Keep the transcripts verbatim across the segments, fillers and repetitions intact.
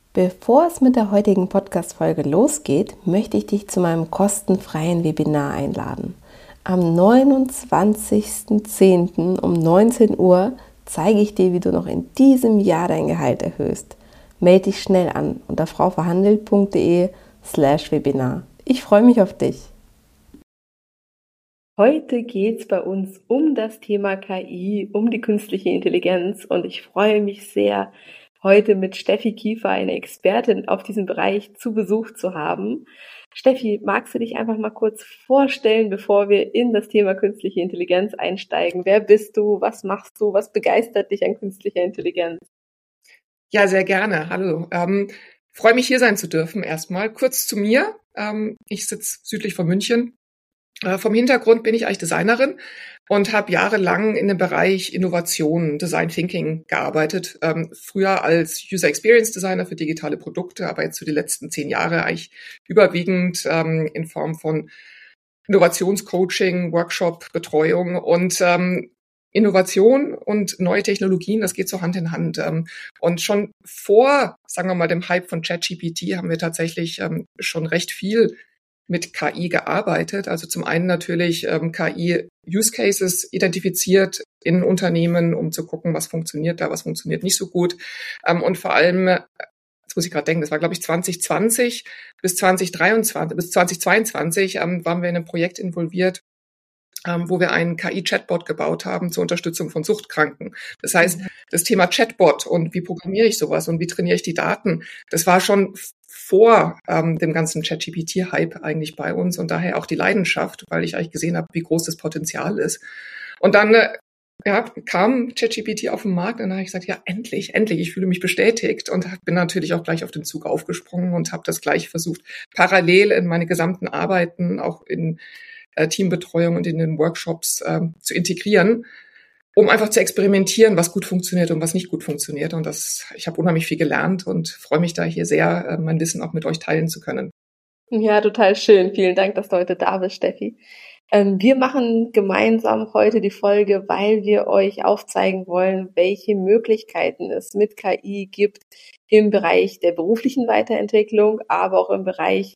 Bevor es mit der heutigen Podcast-Folge losgeht, möchte ich dich zu meinem kostenfreien Webinar einladen. Am neunundzwanzigsten zehnten um neunzehn Uhr zeige ich dir, wie du noch in diesem Jahr dein Gehalt erhöhst. Melde dich schnell an unter frauverhandelt.de slash Webinar. Ich freue mich auf dich. Heute geht es bei uns um das Thema K I, um die künstliche Intelligenz und ich freue mich sehr, heute mit Steffi Kiefer, eine Expertin auf diesem Bereich, zu Besuch zu haben. Steffi, magst du dich einfach mal kurz vorstellen, bevor wir in das Thema künstliche Intelligenz einsteigen? Wer bist du? Was machst du? Was begeistert dich an künstlicher Intelligenz? Ja, sehr gerne. Hallo. Ähm, freue mich, hier sein zu dürfen. Erstmal kurz zu mir. Ähm, ich sitze südlich von München. Äh, vom Hintergrund bin ich eigentlich Designerin und habe jahrelang in dem Bereich Innovation, Design Thinking gearbeitet. Ähm, früher als User Experience Designer für digitale Produkte, aber jetzt für die letzten zehn Jahre eigentlich überwiegend ähm, in Form von Innovationscoaching, Workshop, Betreuung und ähm, Innovation und neue Technologien, das geht so Hand in Hand. Ähm, und schon vor, sagen wir mal, dem Hype von ChatGPT haben wir tatsächlich ähm, schon recht viel mit K I gearbeitet. Also zum einen natürlich ähm, K I-Use-Cases identifiziert in Unternehmen, um zu gucken, was funktioniert da, was funktioniert nicht so gut. Ähm, und vor allem, jetzt muss ich gerade denken, das war, glaube ich, zwanzig zwanzig bis zwanzig dreiundzwanzig, bis zwanzig zweiundzwanzig ähm, waren wir in einem Projekt involviert, ähm, wo wir einen K I-Chatbot gebaut haben zur Unterstützung von Suchtkranken. Das heißt, das Thema Chatbot und wie programmiere ich sowas und wie trainiere ich die Daten, das war schon vor ähm, dem ganzen ChatGPT-Hype eigentlich bei uns und daher auch die Leidenschaft, weil ich eigentlich gesehen habe, wie groß das Potenzial ist. Und dann äh, ja, kam ChatGPT auf den Markt und dann habe ich gesagt, ja, endlich, endlich, ich fühle mich bestätigt und bin natürlich auch gleich auf den Zug aufgesprungen und habe das gleich versucht, parallel in meine gesamten Arbeiten, auch in äh, Teambetreuung und in den Workshops äh, zu integrieren, um einfach zu experimentieren, was gut funktioniert und was nicht gut funktioniert. Und das, ich habe unheimlich viel gelernt und freue mich da hier sehr, mein Wissen auch mit euch teilen zu können. Ja, total schön. Vielen Dank, dass du heute da bist, Steffi. Ähm, wir machen gemeinsam heute die Folge, weil wir euch aufzeigen wollen, welche Möglichkeiten es mit K I gibt im Bereich der beruflichen Weiterentwicklung, aber auch im Bereich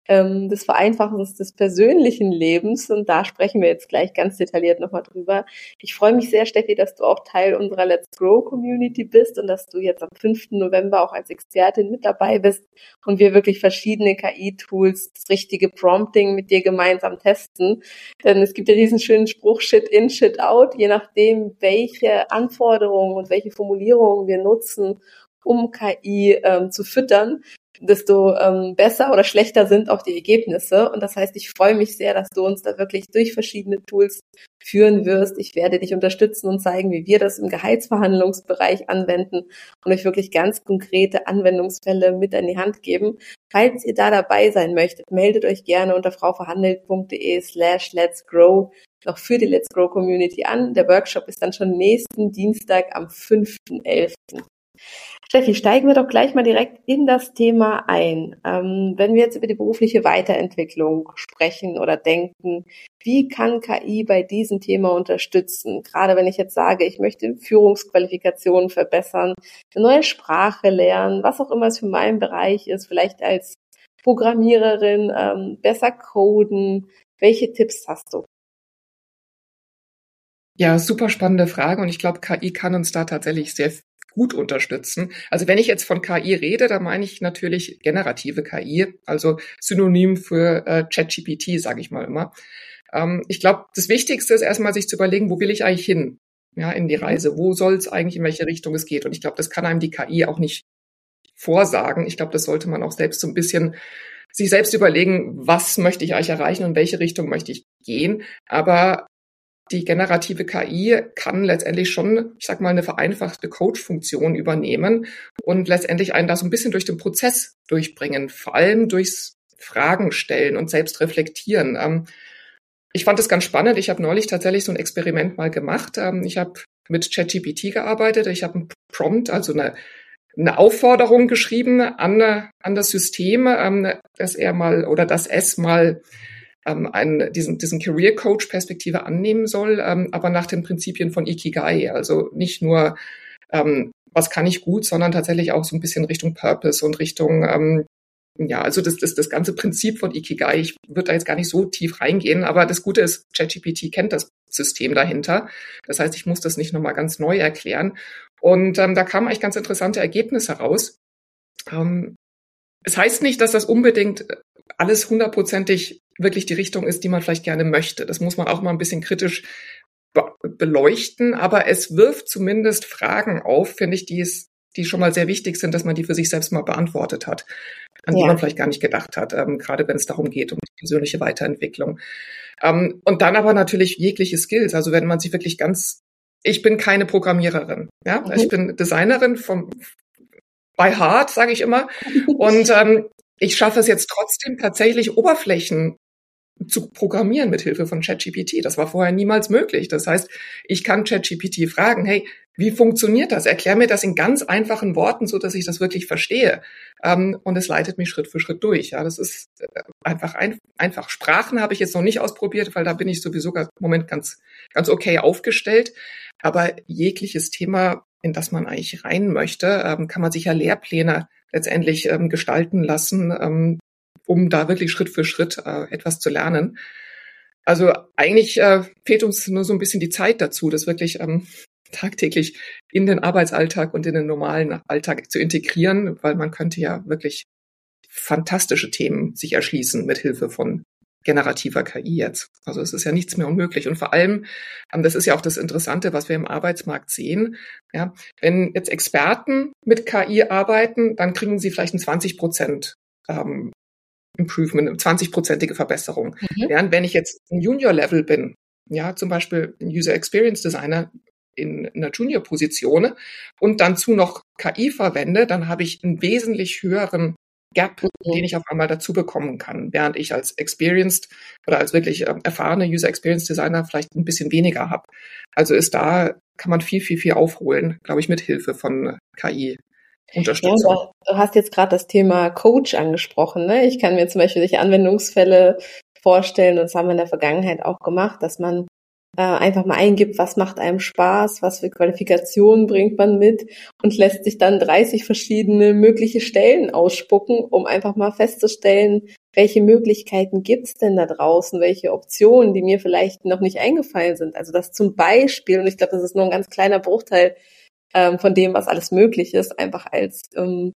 des Vereinfachens des persönlichen Lebens. Und da sprechen wir jetzt gleich ganz detailliert nochmal drüber. Ich freue mich sehr, Steffi, dass du auch Teil unserer Let's Grow Community bist und dass du jetzt am fünften November auch als Expertin mit dabei bist und wir wirklich verschiedene K I-Tools, das richtige Prompting mit dir gemeinsam testen. Denn es gibt ja diesen schönen Spruch, Shit in, Shit out, je nachdem, welche Anforderungen und welche Formulierungen wir nutzen, um K I ähm, zu füttern, desto ähm, besser oder schlechter sind auch die Ergebnisse. Und das heißt, ich freue mich sehr, dass du uns da wirklich durch verschiedene Tools führen wirst. Ich werde dich unterstützen und zeigen, wie wir das im Gehaltsverhandlungsbereich anwenden und euch wirklich ganz konkrete Anwendungsfälle mit an die Hand geben. Falls ihr da dabei sein möchtet, meldet euch gerne unter frauverhandelt.de slash let's grow noch für die Let's Grow Community an. Der Workshop ist dann schon nächsten Dienstag am fünften elften Steffi, steigen wir doch gleich mal direkt in das Thema ein. Ähm, wenn wir jetzt über die berufliche Weiterentwicklung sprechen oder denken, wie kann K I bei diesem Thema unterstützen? Gerade wenn ich jetzt sage, ich möchte Führungsqualifikationen verbessern, eine neue Sprache lernen, was auch immer es für meinen Bereich ist, vielleicht als Programmiererin ähm, besser coden. Welche Tipps hast du? Ja, super spannende Frage und ich glaube, K I kann uns da tatsächlich sehr gut unterstützen. Also wenn ich jetzt von K I rede, dann meine ich natürlich generative K I, also Synonym für äh, ChatGPT, sage ich mal immer. Ähm, ich glaube, das Wichtigste ist erstmal, sich zu überlegen, wo will ich eigentlich hin? Ja, in die Reise. Wo soll es eigentlich, in welche Richtung es geht? Und ich glaube, das kann einem die K I auch nicht vorsagen. Ich glaube, das sollte man auch selbst so ein bisschen sich selbst überlegen, was möchte ich eigentlich erreichen und in welche Richtung möchte ich gehen. Aber die generative K I kann letztendlich schon, ich sag mal, eine vereinfachte Coach-Funktion übernehmen und letztendlich einen da so ein bisschen durch den Prozess durchbringen, vor allem durchs Fragen stellen und selbst reflektieren. Ähm, ich fand das ganz spannend. Ich habe neulich tatsächlich so ein Experiment mal gemacht. Ähm, ich habe mit ChatGPT gearbeitet. Ich habe einen Prompt, also eine, eine Aufforderung geschrieben an, an das System, ähm, dass er mal oder dass es mal einen, diesen, diesen Career Coach Perspektive annehmen soll, ähm, aber nach den Prinzipien von Ikigai. Also nicht nur ähm, was kann ich gut, sondern tatsächlich auch so ein bisschen Richtung Purpose und Richtung, ähm, ja, also das, das, das ganze Prinzip von Ikigai. Ich würde da jetzt gar nicht so tief reingehen, aber das Gute ist, ChatGPT kennt das System dahinter. Das heißt, ich muss das nicht nochmal ganz neu erklären. Und ähm, da kamen eigentlich ganz interessante Ergebnisse raus. Ähm, es heißt nicht, dass das unbedingt alles hundertprozentig wirklich die Richtung ist, die man vielleicht gerne möchte. Das muss man auch mal ein bisschen kritisch be- beleuchten, aber es wirft zumindest Fragen auf, finde ich, die es, die schon mal sehr wichtig sind, dass man die für sich selbst mal beantwortet hat, an die Ja. man vielleicht gar nicht gedacht hat, ähm, gerade wenn es darum geht, um die persönliche Weiterentwicklung. Ähm, und dann aber natürlich jegliche Skills, also wenn man sich wirklich ganz, ich bin keine Programmiererin, ja, Mhm. ich bin Designerin vom by heart, sage ich immer, und ähm, ich schaffe es jetzt trotzdem tatsächlich Oberflächen zu programmieren mit Hilfe von ChatGPT. Das war vorher niemals möglich. Das heißt, ich kann ChatGPT fragen, hey, wie funktioniert das? Erklär mir das in ganz einfachen Worten, so dass ich das wirklich verstehe. Ähm, und es leitet mich Schritt für Schritt durch. Ja, das ist äh, einfach ein, einfach. Sprachen habe ich jetzt noch nicht ausprobiert, weil da bin ich sowieso im Moment ganz, ganz okay aufgestellt. Aber jegliches Thema, in das man eigentlich rein möchte, ähm, kann man sich ja Lehrpläne letztendlich ähm, gestalten lassen, ähm, um da wirklich Schritt für Schritt äh, etwas zu lernen. Also eigentlich äh, fehlt uns nur so ein bisschen die Zeit dazu, das wirklich ähm, tagtäglich in den Arbeitsalltag und in den normalen Alltag zu integrieren, weil man könnte ja wirklich fantastische Themen sich erschließen mit Hilfe von generativer K I jetzt. Also es ist ja nichts mehr unmöglich. Und vor allem, ähm, das ist ja auch das Interessante, was wir im Arbeitsmarkt sehen. Ja, wenn jetzt Experten mit K I arbeiten, dann kriegen sie vielleicht ein zwanzig Prozent ähm, Improvement, eine zwanzig-prozentige Verbesserung. Mhm. Während wenn ich jetzt ein Junior-Level bin, ja, zum Beispiel ein User Experience Designer in einer Junior-Position und dann zu noch K I verwende, dann habe ich einen wesentlich höheren Gap, Mhm. den ich auf einmal dazu bekommen kann, während ich als experienced oder als wirklich ähm, erfahrene User Experience Designer vielleicht ein bisschen weniger habe. Also ist da, kann man viel, viel, viel aufholen, glaube ich, mit Hilfe von K I. Ja, Unterstützung. du du hast jetzt gerade das Thema Coach angesprochen, ne? Ich kann mir zum Beispiel solche Anwendungsfälle vorstellen, und das haben wir in der Vergangenheit auch gemacht, dass man äh, einfach mal eingibt, was macht einem Spaß, was für Qualifikationen bringt man mit, und lässt sich dann dreißig verschiedene mögliche Stellen ausspucken, um einfach mal festzustellen, welche Möglichkeiten gibt's denn da draußen, welche Optionen, die mir vielleicht noch nicht eingefallen sind. Also das zum Beispiel, und ich glaube, das ist nur ein ganz kleiner Bruchteil ähm, von dem, was alles möglich ist, einfach als ähm,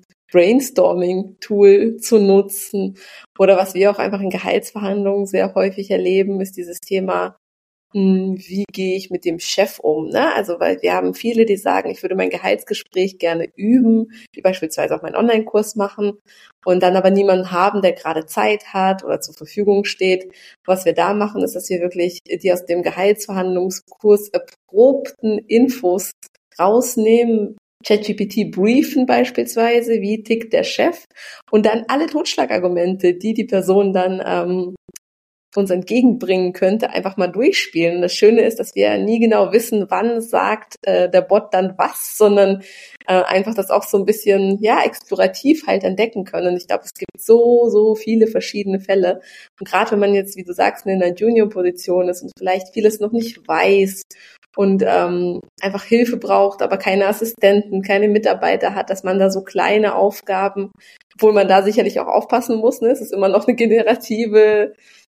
Brainstorming-Tool zu nutzen. Oder was wir auch einfach in Gehaltsverhandlungen sehr häufig erleben, ist dieses Thema, mh, wie gehe ich mit dem Chef um? Ne? Also weil wir haben viele, die sagen, ich würde mein Gehaltsgespräch gerne üben, die beispielsweise auch meinen Online-Kurs machen und dann aber niemanden haben, der gerade Zeit hat oder zur Verfügung steht. Was wir da machen, ist, dass wir wirklich die aus dem Gehaltsverhandlungskurs erprobten Infos rausnehmen, ChatGPT briefen beispielsweise, wie tickt der Chef, und dann alle Totschlagargumente, die die Person dann ähm, uns entgegenbringen könnte, einfach mal durchspielen. Und das Schöne ist, dass wir nie genau wissen, wann sagt äh, der Bot dann was, sondern äh, einfach das auch so ein bisschen, ja, explorativ halt entdecken können. Und ich glaube, es gibt so, so viele verschiedene Fälle. Und gerade wenn man jetzt, wie du sagst, in einer Junior-Position ist und vielleicht vieles noch nicht weiß und ähm, einfach Hilfe braucht, aber keine Assistenten, keine Mitarbeiter hat, dass man da so kleine Aufgaben, obwohl man da sicherlich auch aufpassen muss, ne? Es ist immer noch eine generative,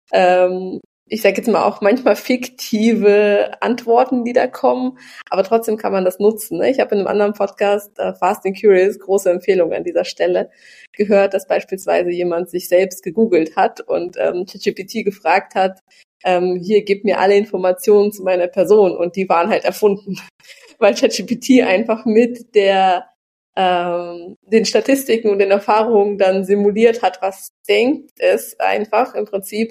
ähm, ich sage jetzt mal auch manchmal fiktive Antworten, die da kommen, aber trotzdem kann man das nutzen. Ne? Ich habe in einem anderen Podcast, äh, Fast and Curious, große Empfehlung an dieser Stelle, gehört, dass beispielsweise jemand sich selbst gegoogelt hat und ähm, ChatGPT gefragt hat, ähm, hier, gib mir alle Informationen zu meiner Person, und die waren halt erfunden, weil ChatGPT einfach mit der ähm, den Statistiken und den Erfahrungen dann simuliert hat, was denkt es einfach im Prinzip,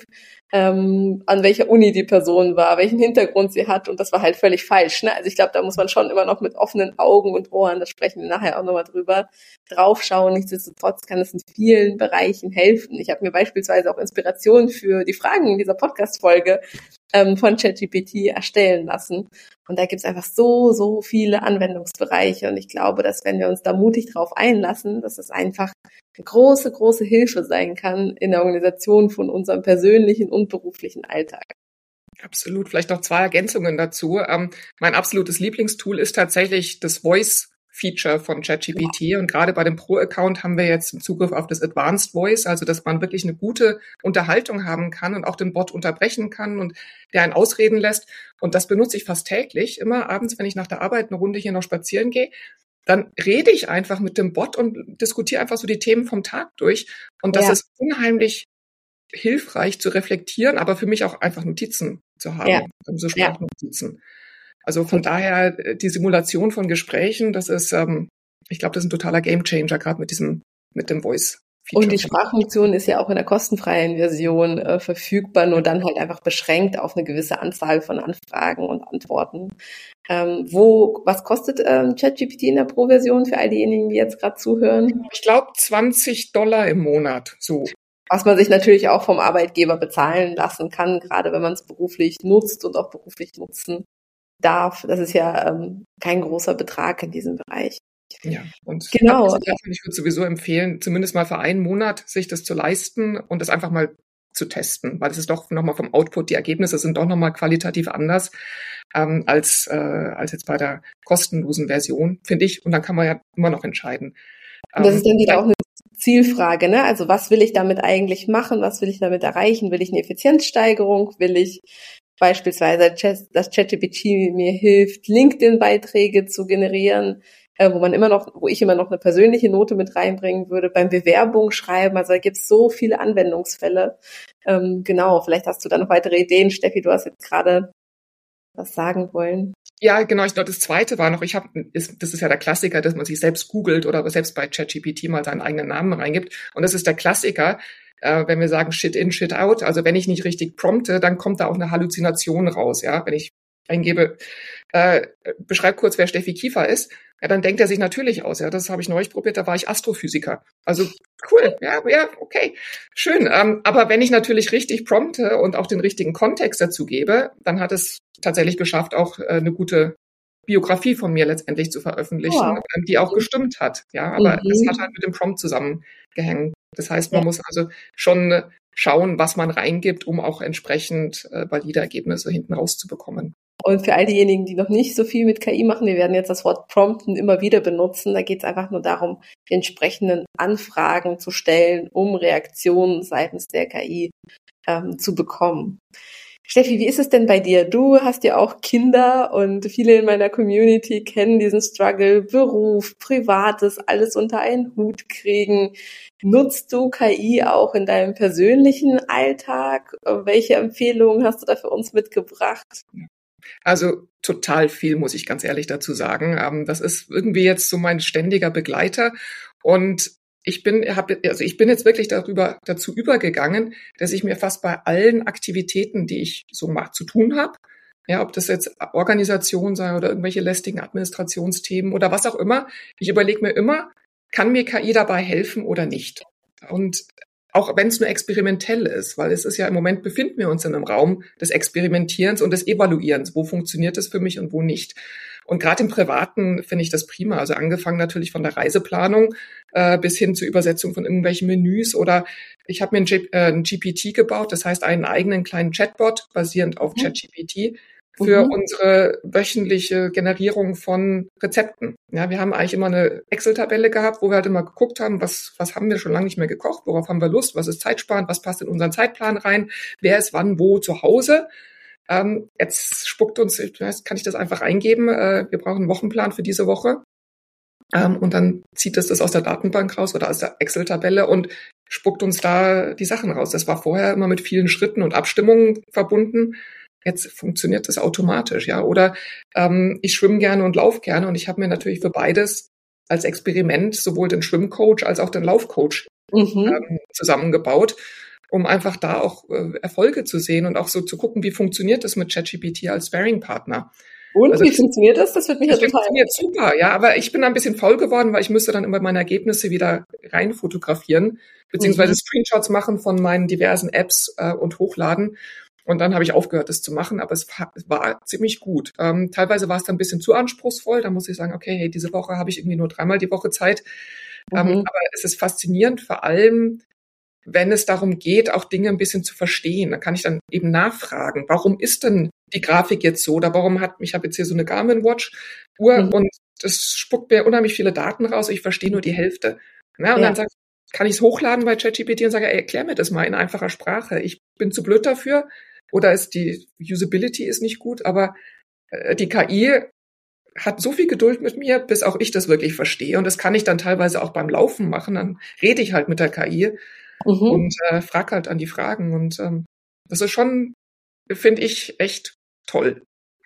ähm, an welcher Uni die Person war, welchen Hintergrund sie hat, und das war halt völlig falsch. Ne? Also ich glaube, da muss man schon immer noch mit offenen Augen und Ohren, da sprechen wir nachher auch nochmal drüber, draufschauen. Nichtsdestotrotz kann es in vielen Bereichen helfen. Ich habe mir beispielsweise auch Inspirationen für die Fragen in dieser Podcast-Folge ähm, von ChatGPT erstellen lassen. Und da gibt's einfach so, so viele Anwendungsbereiche. Und ich glaube, dass wenn wir uns da mutig drauf einlassen, dass es einfach eine große, große Hilfe sein kann in der Organisation von unserem persönlichen und beruflichen Alltag. Absolut. Vielleicht noch zwei Ergänzungen dazu. Ähm, mein absolutes Lieblingstool ist tatsächlich das Voice Feature von ChatGPT. Und gerade bei dem Pro-Account haben wir jetzt Zugriff auf das Advanced Voice, also dass man wirklich eine gute Unterhaltung haben kann und auch den Bot unterbrechen kann und der einen ausreden lässt. Und das benutze ich fast täglich, immer abends, wenn ich nach der Arbeit eine Runde hier noch spazieren gehe. Dann rede ich einfach mit dem Bot und diskutiere einfach so die Themen vom Tag durch. Und das Ja. ist unheimlich hilfreich zu reflektieren, aber für mich auch einfach Notizen zu haben, Ja. so Sprachnotizen. Also von daher die Simulation von Gesprächen, das ist, ähm, ich glaube, das ist ein totaler Gamechanger, gerade mit diesem, mit dem Voice. Und die Sprachfunktion ist ja auch in der kostenfreien Version äh, verfügbar, nur dann halt einfach beschränkt auf eine gewisse Anzahl von Anfragen und Antworten. Ähm, wo, was kostet ähm, ChatGPT in der Pro-Version für all diejenigen, die jetzt gerade zuhören? Ich glaube zwanzig Dollar im Monat, so. Was man sich natürlich auch vom Arbeitgeber bezahlen lassen kann, gerade wenn man es beruflich nutzt und auch beruflich nutzen darf. Das ist ja ähm, kein großer Betrag in diesem Bereich. Ja, und genau. davon, ich würde sowieso empfehlen, zumindest mal für einen Monat sich das zu leisten und das einfach mal zu testen, weil es ist doch nochmal vom Output, die Ergebnisse sind doch nochmal qualitativ anders ähm, als, äh, als jetzt bei der kostenlosen Version, finde ich. Und dann kann man ja immer noch entscheiden. Und das ist dann wieder auch eine Zielfrage, ne? Also was will ich damit eigentlich machen? Was will ich damit erreichen? Will ich eine Effizienzsteigerung? Will ich beispielsweise, dass ChatGPT mir hilft, LinkedIn-Beiträge zu generieren, äh, wo man immer noch, wo ich immer noch eine persönliche Note mit reinbringen würde, beim Bewerbung schreiben. Also da gibt es so viele Anwendungsfälle. Ähm, genau, vielleicht hast du da noch weitere Ideen. Steffi, du hast jetzt gerade was sagen wollen. Ja, genau. Ich glaube, das Zweite war noch, ich habe, ist, das ist ja der Klassiker, dass man sich selbst googelt oder selbst bei ChatGPT mal seinen eigenen Namen reingibt. Und das ist der Klassiker, äh, wenn wir sagen Shit in, Shit out. Also wenn ich nicht richtig prompte, dann kommt da auch eine Halluzination raus. Ja, wenn ich eingebe, äh, beschreib kurz, wer Steffi Kiefer ist, ja, dann denkt er sich natürlich aus. Ja, das habe ich neulich probiert, da war ich Astrophysiker. Also cool, ja, ja, okay, schön. Ähm, aber wenn ich natürlich richtig prompte und auch den richtigen Kontext dazu gebe, dann hat es tatsächlich geschafft, auch äh, eine gute Biografie von mir letztendlich zu veröffentlichen, wow. die auch gestimmt hat. Ja, aber mhm. es hat halt mit dem Prompt zusammengehängt. Das heißt, man ja. muss also schon schauen, was man reingibt, um auch entsprechend äh, valide Ergebnisse hinten rauszubekommen. Und für all diejenigen, die noch nicht so viel mit K I machen, wir werden jetzt das Wort Prompten immer wieder benutzen. Da geht es einfach nur darum, die entsprechenden Anfragen zu stellen, um Reaktionen seitens der K I ähm, zu bekommen. Steffi, wie ist es denn bei dir? Du hast ja auch Kinder und viele in meiner Community kennen diesen Struggle, Beruf, Privates, alles unter einen Hut kriegen. Nutzt du K I auch in deinem persönlichen Alltag? Welche Empfehlungen hast du da für uns mitgebracht? Also total viel, muss ich ganz ehrlich dazu sagen. Das ist irgendwie jetzt so mein ständiger Begleiter und ich bin, hab, also ich bin jetzt wirklich darüber, dazu übergegangen, dass ich mir fast bei allen Aktivitäten, die ich so mache, zu tun habe, ja, ob das jetzt Organisation sei oder irgendwelche lästigen Administrationsthemen oder was auch immer, ich überlege mir immer, kann mir K I dabei helfen oder nicht? Und auch wenn es nur experimentell ist, weil es ist ja im Moment befinden wir uns in einem Raum des Experimentierens und des Evaluierens. Wo funktioniert es für mich und wo nicht? Und gerade im Privaten finde ich das prima. Also angefangen natürlich von der Reiseplanung äh, bis hin zur Übersetzung von irgendwelchen Menüs oder ich habe mir ein, G- äh, ein G P T gebaut, das heißt einen eigenen kleinen Chatbot basierend auf mhm. ChatGPT für mhm. unsere wöchentliche Generierung von Rezepten. Ja, wir haben eigentlich immer eine Excel-Tabelle gehabt, wo wir halt immer geguckt haben, was was haben wir schon lange nicht mehr gekocht, worauf haben wir Lust, was ist zeitsparend, was passt in unseren Zeitplan rein, wer ist wann wo zu Hause. Ähm, jetzt spuckt uns, kann ich das einfach eingeben, äh, wir brauchen einen Wochenplan für diese Woche. Ähm, und dann zieht es das aus der Datenbank raus oder aus der Excel-Tabelle und spuckt uns da die Sachen raus. Das war vorher immer mit vielen Schritten und Abstimmungen verbunden. Jetzt funktioniert das automatisch, ja. Oder ähm, ich schwimme gerne und laufe gerne und ich habe mir natürlich für beides als Experiment sowohl den Schwimmcoach als auch den Laufcoach mhm. ähm, zusammengebaut, um einfach da auch äh, Erfolge zu sehen und auch so zu gucken, wie funktioniert das mit ChatGPT als Sparring-Partner. Und also, wie funktioniert das? Das wird mich ja total... Das funktioniert super, ja, aber ich bin ein bisschen faul geworden, weil ich müsste dann immer meine Ergebnisse wieder rein fotografieren, beziehungsweise mhm. Screenshots machen von meinen diversen Apps äh, und hochladen. Und dann habe ich aufgehört, das zu machen, aber es war, es war ziemlich gut. Ähm, teilweise war es dann ein bisschen zu anspruchsvoll. Da muss ich sagen, okay, hey, diese Woche habe ich irgendwie nur dreimal die Woche Zeit. Mhm. Ähm, aber es ist faszinierend, vor allem, wenn es darum geht, auch Dinge ein bisschen zu verstehen. Da kann ich dann eben nachfragen, warum ist denn die Grafik jetzt so? Oder warum hat, ich habe jetzt hier so eine Garmin Watch Uhr mhm. und das spuckt mir unheimlich viele Daten raus, ich verstehe nur die Hälfte. Ja, und Ja. dann sag, kann ich es hochladen bei ChatGPT und sage, ey, erklär mir das mal in einfacher Sprache. Ich bin zu blöd dafür oder ist die Usability ist nicht gut, aber äh, die K I hat so viel Geduld mit mir, bis auch ich das wirklich verstehe. Und das kann ich dann teilweise auch beim Laufen machen. Dann rede ich halt mit der K I Mhm. und äh, frage halt an die Fragen. Und ähm, das ist schon, finde ich, echt toll.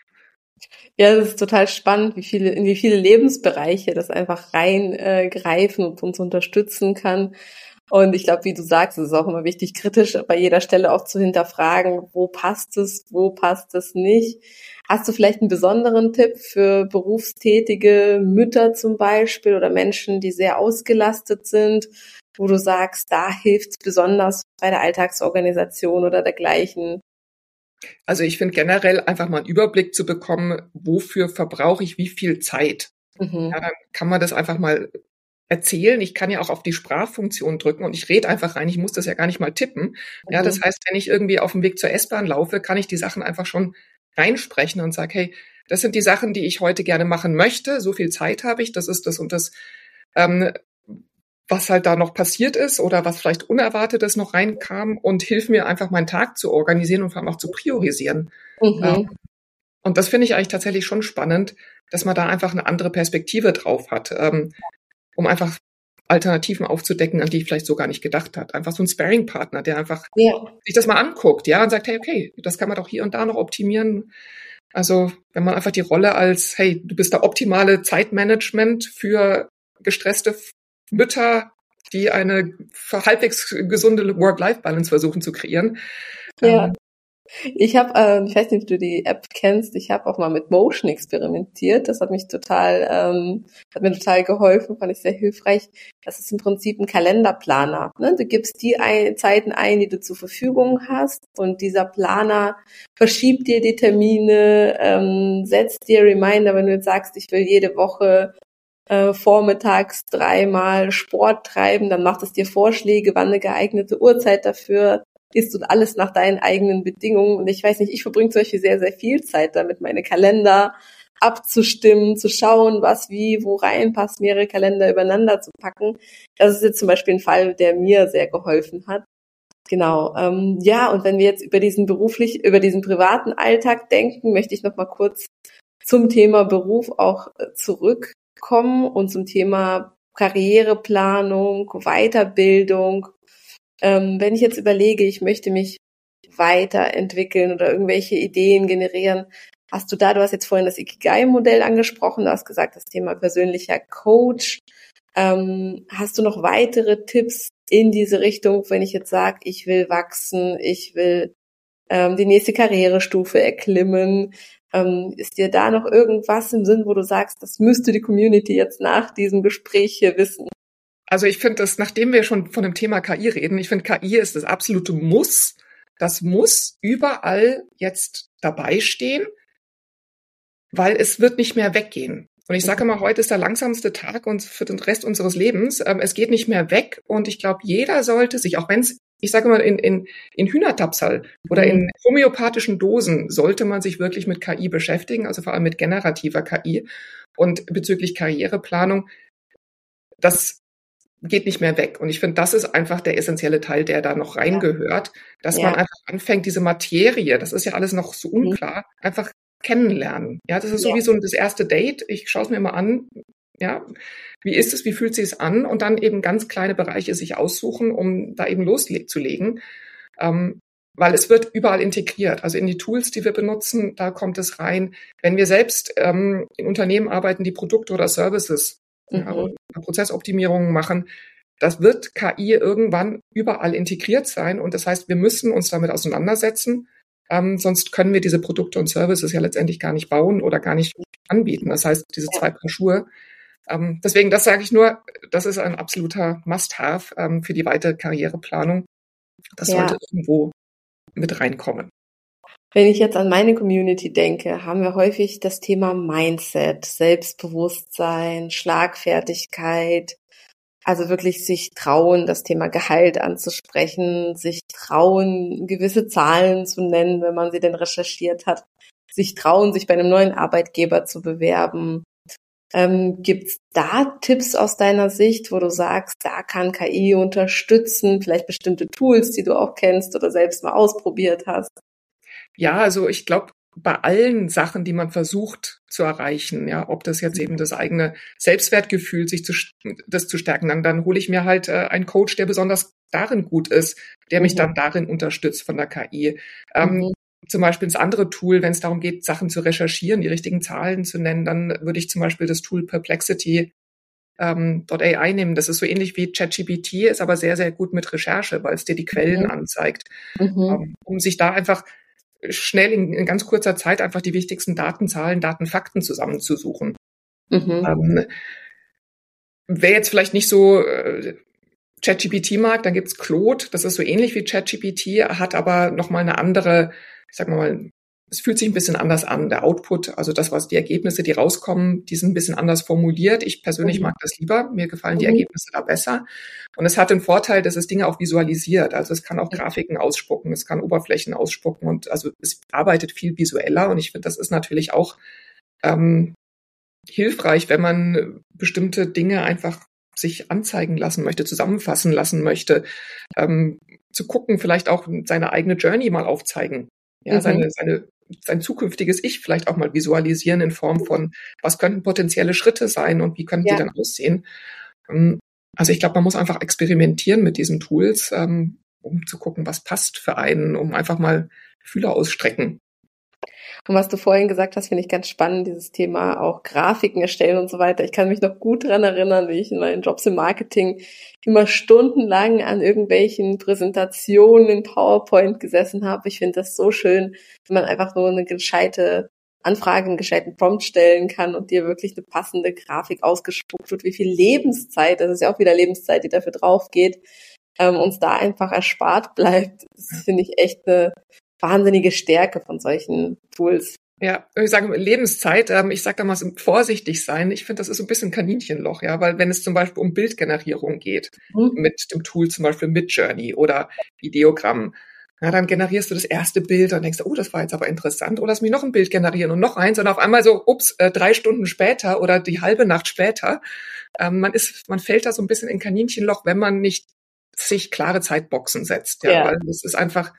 Ja, das ist total spannend, wie viele, in wie viele Lebensbereiche das einfach reingreifen äh, und uns unterstützen kann. Und ich glaube, wie du sagst, es ist auch immer wichtig, kritisch bei jeder Stelle auch zu hinterfragen, wo passt es, wo passt es nicht. Hast du vielleicht einen besonderen Tipp für berufstätige Mütter zum Beispiel oder Menschen, die sehr ausgelastet sind, wo du sagst, da hilft es besonders bei der Alltagsorganisation oder dergleichen? Also ich finde generell einfach mal einen Überblick zu bekommen, wofür verbrauche ich wie viel Zeit. Mhm. Ja, dann kann man das einfach mal erzählen. Ich kann ja auch auf die Sprachfunktion drücken und ich rede einfach rein. Ich muss das ja gar nicht mal tippen. Ja, das Mhm. heißt, wenn ich irgendwie auf dem Weg zur S-Bahn laufe, kann ich die Sachen einfach schon reinsprechen und sage, hey, das sind die Sachen, die ich heute gerne machen möchte. So viel Zeit habe ich. Das ist das und das, ähm, was halt da noch passiert ist oder was vielleicht Unerwartetes noch reinkam und hilf mir einfach meinen Tag zu organisieren und vor allem auch zu priorisieren. Ähm, Mhm. und das finde ich eigentlich tatsächlich schon spannend, dass man da einfach eine andere Perspektive drauf hat, ähm, um einfach Alternativen aufzudecken, an die ich vielleicht so gar nicht gedacht habe. Einfach so ein Sparring-Partner, der einfach Ja. sich das mal anguckt, ja, und sagt, hey, okay, das kann man doch hier und da noch optimieren. Also wenn man einfach die Rolle als, hey, du bist der optimale Zeitmanagement für gestresste Mütter, die eine halbwegs gesunde Work-Life-Balance versuchen zu kreieren. Ja. Ähm, Ich habe, ähm, ich weiß nicht, ob du die App kennst, ich habe auch mal mit Motion experimentiert. Das hat mich total, ähm, hat mir total geholfen, fand ich sehr hilfreich. Das ist im Prinzip ein Kalenderplaner. Ne? Du gibst die ein, Zeiten ein, die du zur Verfügung hast, und dieser Planer verschiebt dir die Termine, ähm, setzt dir Reminder, wenn du jetzt sagst, ich will jede Woche äh, vormittags dreimal Sport treiben, dann macht es dir Vorschläge, wann eine geeignete Uhrzeit dafür ist und alles nach deinen eigenen Bedingungen. Und ich weiß nicht, ich verbringe zum Beispiel sehr, sehr viel Zeit damit, meine Kalender abzustimmen, zu schauen, was wie wo reinpasst, mehrere Kalender übereinander zu packen. Das ist jetzt zum Beispiel ein Fall, der mir sehr geholfen hat. Genau. Ähm, ja, und wenn wir jetzt über diesen beruflich, über diesen privaten Alltag denken, möchte ich noch mal kurz zum Thema Beruf auch äh, zurückkommen und zum Thema Karriereplanung, Weiterbildung. Ähm, wenn ich jetzt überlege, ich möchte mich weiterentwickeln oder irgendwelche Ideen generieren, hast du da, du hast jetzt vorhin das Ikigai-Modell angesprochen, du hast gesagt, das Thema persönlicher Coach. Ähm, hast du noch weitere Tipps in diese Richtung, wenn ich jetzt sage, ich will wachsen, ich will ähm, die nächste Karrierestufe erklimmen? Ähm, ist dir da noch irgendwas im Sinn, wo du sagst, das müsste die Community jetzt nach diesem Gespräch hier wissen? Also ich finde das, nachdem wir schon von dem Thema K I reden, ich finde K I ist das absolute Muss. Das muss überall jetzt dabei stehen, weil es wird nicht mehr weggehen. Und ich sage immer, heute ist der langsamste Tag uns für den Rest unseres Lebens. Ähm, es geht nicht mehr weg. Und ich glaube, jeder sollte sich, auch wenn es, ich sage immer, in, in, in Hühnertapsal oder in homöopathischen Dosen sollte man sich wirklich mit K I beschäftigen, also vor allem mit generativer K I. Und bezüglich Karriereplanung, das geht nicht mehr weg. Und ich finde, das ist einfach der essentielle Teil, der da noch reingehört, dass Ja. man einfach anfängt, diese Materie, das ist ja alles noch so unklar, einfach kennenlernen. Ja, das ist so Ja. wie so das erste Date. Ich schaue es mir mal an. Ja, wie ist es? Wie fühlt es sich an? Und dann eben ganz kleine Bereiche sich aussuchen, um da eben loszulegen. Ähm, weil es wird überall integriert. Also in die Tools, die wir benutzen, da kommt es rein. Wenn wir selbst ähm, in Unternehmen arbeiten, die Produkte oder Services, ja, Mhm. Prozessoptimierungen machen, das wird K I irgendwann überall integriert sein. Und das heißt, wir müssen uns damit auseinandersetzen. Ähm, sonst können wir diese Produkte und Services ja letztendlich gar nicht bauen oder gar nicht anbieten. Das heißt, diese zwei Paar Schuhe. Ähm, deswegen, das sage ich nur, das ist ein absoluter Must-have ähm, für die weitere Karriereplanung. Das Ja. sollte irgendwo mit reinkommen. Wenn ich jetzt an meine Community denke, haben wir häufig das Thema Mindset, Selbstbewusstsein, Schlagfertigkeit, also wirklich sich trauen, das Thema Gehalt anzusprechen, sich trauen, gewisse Zahlen zu nennen, wenn man sie denn recherchiert hat, sich trauen, sich bei einem neuen Arbeitgeber zu bewerben. Ähm, gibt's da Tipps aus deiner Sicht, wo du sagst, da kann K I unterstützen, vielleicht bestimmte Tools, die du auch kennst oder selbst mal ausprobiert hast? Ja, also ich glaube, bei allen Sachen, die man versucht zu erreichen, ja, ob das jetzt eben das eigene Selbstwertgefühl, sich zu, das zu stärken, dann, dann hole ich mir halt äh, einen Coach, der besonders darin gut ist, der mich Mhm. dann darin unterstützt von der K I. Ähm, Mhm. Zum Beispiel das andere Tool, wenn es darum geht, Sachen zu recherchieren, die richtigen Zahlen zu nennen, dann würde ich zum Beispiel das Tool Perplexity ähm, .A I nehmen. Das ist so ähnlich wie ChatGPT, ist aber sehr, sehr gut mit Recherche, weil es dir die Quellen Mhm. anzeigt, Mhm. ähm, um sich da einfach schnell in, in ganz kurzer Zeit einfach die wichtigsten Daten, Zahlen, Daten, Fakten zusammenzusuchen. Mhm. Ähm, wer jetzt vielleicht nicht so äh, ChatGPT mag, dann gibt's Claude, das ist so ähnlich wie ChatGPT, hat aber nochmal eine andere, ich sag mal, es fühlt sich ein bisschen anders an. Der Output, also das, was die Ergebnisse, die rauskommen, die sind ein bisschen anders formuliert. Ich persönlich Mhm. mag das lieber. Mir gefallen die Mhm. Ergebnisse da besser. Und es hat den Vorteil, dass es Dinge auch visualisiert. Also es kann auch Grafiken ausspucken, es kann Oberflächen ausspucken und also es arbeitet viel visueller. Und ich finde, das ist natürlich auch ähm, hilfreich, wenn man bestimmte Dinge einfach sich anzeigen lassen möchte, zusammenfassen lassen möchte, ähm, zu gucken, vielleicht auch seine eigene Journey mal aufzeigen. Ja, Mhm. seine, seine, sein zukünftiges Ich vielleicht auch mal visualisieren in Form von, was könnten potenzielle Schritte sein und wie könnten Ja. sie dann aussehen. Ähm, also ich glaube, man muss einfach experimentieren mit diesen Tools, ähm, um zu gucken, was passt für einen, um einfach mal Fühler ausstrecken. Und was du vorhin gesagt hast, finde ich ganz spannend, dieses Thema auch Grafiken erstellen und so weiter. Ich kann mich noch gut dran erinnern, wie ich in meinen Jobs im Marketing immer stundenlang an irgendwelchen Präsentationen in PowerPoint gesessen habe. Ich finde das so schön, wenn man einfach nur eine gescheite Anfrage, einen gescheiten Prompt stellen kann und dir wirklich eine passende Grafik ausgespuckt wird, wie viel Lebenszeit, das ist ja auch wieder Lebenszeit, die dafür drauf geht, ähm, uns da einfach erspart bleibt. Das finde ich echt eine wahnsinnige Stärke von solchen Tools. Ja, ich sage Lebenszeit, ähm, ich sage da mal so vorsichtig sein. Ich finde, das ist so ein bisschen Kaninchenloch, ja, weil wenn es zum Beispiel um Bildgenerierung geht, Mhm. mit dem Tool zum Beispiel Midjourney oder Videogramm, ja, dann generierst du das erste Bild und denkst, oh, das war jetzt aber interessant, oder lass mich noch ein Bild generieren und noch eins und auf einmal so, ups, äh, drei Stunden später oder die halbe Nacht später, ähm, man ist, man fällt da so ein bisschen in Kaninchenloch, wenn man nicht sich klare Zeitboxen setzt, ja, Ja, weil es ist einfach,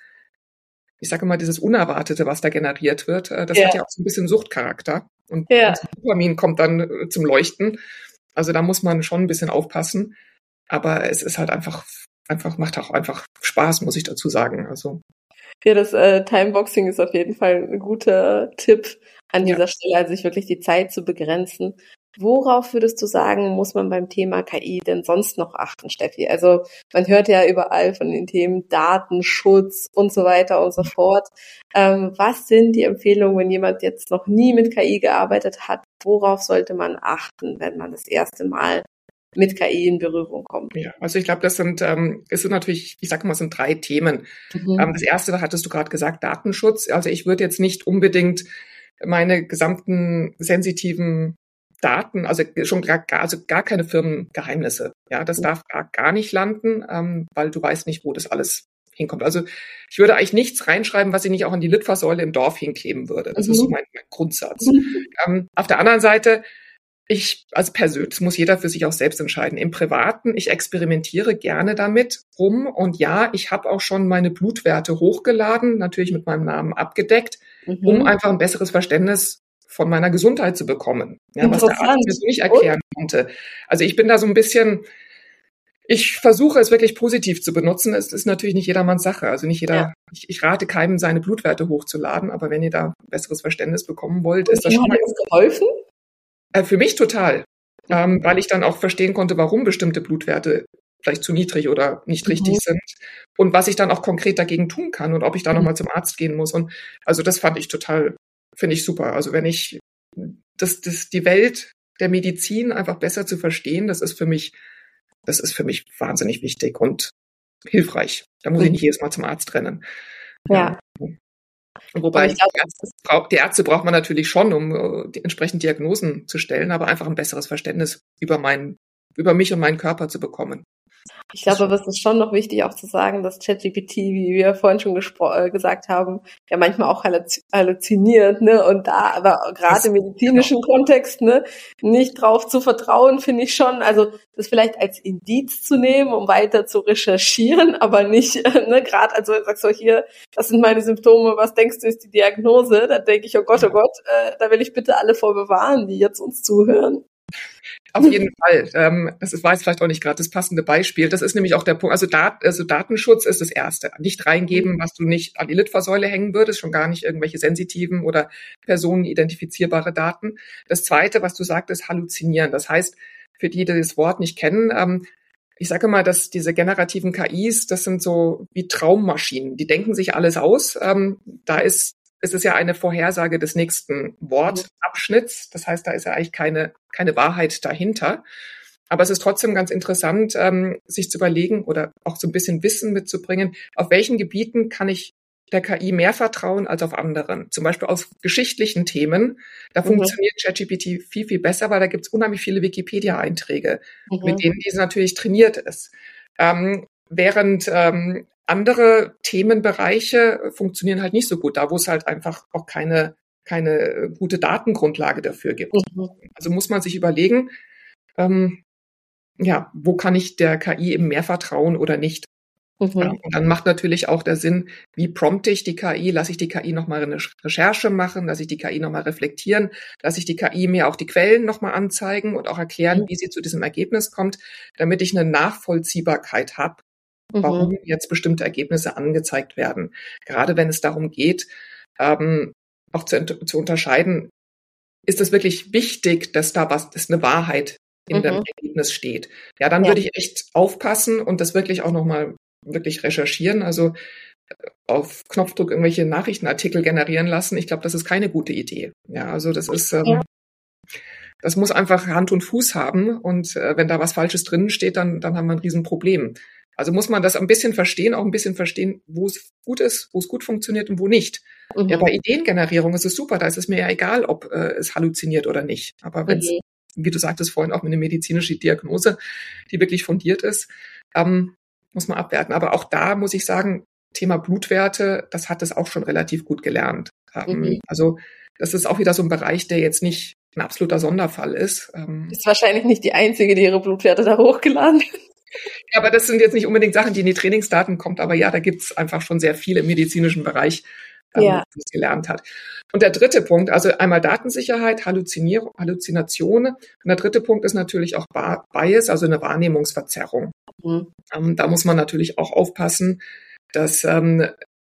ich sage immer, dieses Unerwartete, was da generiert wird, äh, das ja, hat ja auch so ein bisschen Suchtcharakter. Und ja. unser Dopamin kommt dann äh, zum Leuchten. Also da muss man schon ein bisschen aufpassen. Aber es ist halt einfach, einfach, macht auch einfach Spaß, muss ich dazu sagen. Also, Ja, das äh, Timeboxing ist auf jeden Fall ein guter Tipp an ja. dieser Stelle, also sich wirklich die Zeit zu begrenzen. Worauf würdest du sagen, muss man beim Thema K I denn sonst noch achten, Steffi? Also man hört ja überall von den Themen Datenschutz und so weiter und so fort. Ähm, was sind die Empfehlungen, wenn jemand jetzt noch nie mit K I gearbeitet hat? Worauf sollte man achten, wenn man das erste Mal mit K I in Berührung kommt? Ja, also ich glaube, das sind, ähm, es sind natürlich, ich sage mal, es sind drei Themen. Mhm. Ähm, das erste hattest du gerade gesagt, Datenschutz. Also ich würde jetzt nicht unbedingt meine gesamten sensitiven Daten, also schon gar, also gar keine Firmengeheimnisse. Ja, das darf gar, gar nicht landen, ähm, weil du weißt nicht, wo das alles hinkommt. Also ich würde eigentlich nichts reinschreiben, was ich nicht auch an die Litfaßsäule im Dorf hinkleben würde. Das ist so Mhm. mein, mein Grundsatz. Mhm. Ähm, auf der anderen Seite, ich als Person, das muss jeder für sich auch selbst entscheiden. Im Privaten, ich experimentiere gerne damit rum und ja, ich habe auch schon meine Blutwerte hochgeladen, natürlich mit meinem Namen abgedeckt, um Mhm. einfach ein besseres Verständnis von meiner Gesundheit zu bekommen, ja, was der Arzt mir Interessant. so nicht Und? erklären konnte. Also ich bin da so ein bisschen, ich versuche es wirklich positiv zu benutzen. Es ist natürlich nicht jedermanns Sache. Also nicht Ja. jeder, ich, ich rate keinem, seine Blutwerte hochzuladen, aber wenn ihr da ein besseres Verständnis bekommen wollt, Und ist das wie schon hat mal dir das geholfen? äh, für mich total, ähm, weil ich dann auch verstehen konnte, warum bestimmte Blutwerte vielleicht zu niedrig oder nicht richtig Mhm. sind und was ich dann auch konkret dagegen tun kann und ob ich da Mhm. nochmal zum Arzt gehen muss. Und also das fand ich total, finde ich super. Also wenn ich das, das, die Welt der Medizin einfach besser zu verstehen, das ist für mich, das ist für mich wahnsinnig wichtig und hilfreich. Da muss ich Mhm. nicht jedes Mal zum Arzt rennen. Ja. Ja, aber Wobei ich die glaube, Ärzte, braucht, die Ärzte braucht man natürlich schon, um äh, die entsprechend Diagnosen zu stellen, aber einfach ein besseres Verständnis über mein, über mich und meinen Körper zu bekommen. Ich glaube, aber es ist schon noch wichtig auch zu sagen, dass ChatGPT, wie wir vorhin schon gespro- äh, gesagt haben, ja manchmal auch halluz- halluziniert, ne? Und da aber gerade im medizinischen genau. Kontext, ne, nicht drauf zu vertrauen, finde ich schon, also das vielleicht als Indiz zu nehmen, um weiter zu recherchieren, aber nicht, äh, ne, gerade, also sagst du hier, das sind meine Symptome, was denkst du ist die Diagnose? Da denke ich, oh Gott, oh Gott, äh, da will ich bitte alle vor bewahren, die jetzt uns zuhören. Auf jeden Fall. Ähm, das war jetzt vielleicht auch nicht gerade das passende Beispiel. Das ist nämlich auch der Punkt. Also, Dat- also Datenschutz ist das Erste. Nicht reingeben, was du nicht an die Litfaßsäule hängen würdest, schon gar nicht irgendwelche sensitiven oder personenidentifizierbare Daten. Das Zweite, was du sagtest, halluzinieren. Das heißt, für die, die das Wort nicht kennen, ähm, ich sage mal, dass diese generativen K Is, das sind so wie Traummaschinen. Die denken sich alles aus. Ähm, da ist Es ist ja eine Vorhersage des nächsten Wortabschnitts. Das heißt, da ist ja eigentlich keine, keine Wahrheit dahinter. Aber es ist trotzdem ganz interessant, ähm, sich zu überlegen oder auch so ein bisschen Wissen mitzubringen, auf welchen Gebieten kann ich der K I mehr vertrauen als auf anderen. Zum Beispiel aus geschichtlichen Themen. Da mhm. funktioniert ChatGPT viel, viel besser, weil da gibt es unheimlich viele Wikipedia-Einträge, mhm. mit denen diese natürlich trainiert ist. Ähm, während ähm, andere Themenbereiche funktionieren halt nicht so gut, da wo es halt einfach auch keine, keine gute Datengrundlage dafür gibt. Mhm. Also muss man sich überlegen, ähm, ja, wo kann ich der K I eben mehr vertrauen oder nicht? Mhm. Ja, und dann macht natürlich auch der Sinn, wie prompte ich die K I? Lasse ich die K I nochmal eine Recherche machen? Lasse ich die K I nochmal reflektieren? Lasse ich die K I mir auch die Quellen nochmal anzeigen und auch erklären, mhm. wie sie zu diesem Ergebnis kommt, damit ich eine Nachvollziehbarkeit habe, warum mhm. jetzt bestimmte Ergebnisse angezeigt werden. Gerade wenn es darum geht, ähm, auch zu, zu unterscheiden, ist es wirklich wichtig, dass da was, dass eine Wahrheit in mhm. dem Ergebnis steht. Ja, dann ja. würde ich echt aufpassen und das wirklich auch nochmal wirklich recherchieren, also auf Knopfdruck irgendwelche Nachrichtenartikel generieren lassen. Ich glaube, das ist keine gute Idee. Ja, also das ist, ähm, ja. das muss einfach Hand und Fuß haben und äh, wenn da was Falsches drin steht, dann, dann haben wir ein Riesenproblem. Also muss man das ein bisschen verstehen, auch ein bisschen verstehen, wo es gut ist, wo es gut funktioniert und wo nicht. Mhm. Ja, bei Ideengenerierung ist es super, da ist es mir ja egal, ob äh, es halluziniert oder nicht. Aber wenn es, mhm. wie du sagtest vorhin, auch mit einer medizinischen Diagnose, die wirklich fundiert ist, ähm, muss man abwerten. Aber auch da muss ich sagen, Thema Blutwerte, das hat es auch schon relativ gut gelernt. Ähm, mhm. Also das ist auch wieder so ein Bereich, der jetzt nicht ein absoluter Sonderfall ist. Ähm, ist wahrscheinlich nicht die einzige, die ihre Blutwerte da hochgeladen hat. Ja, aber das sind jetzt nicht unbedingt Sachen, die in die Trainingsdaten kommt. Aber ja, da gibt's einfach schon sehr viel im medizinischen Bereich, ähm, ja. die es gelernt hat. Und der dritte Punkt, also einmal Datensicherheit, Halluzinierung, Halluzination. Und der dritte Punkt ist natürlich auch Bias, also eine Wahrnehmungsverzerrung. Mhm. Ähm, da muss man natürlich auch aufpassen, dass, ähm,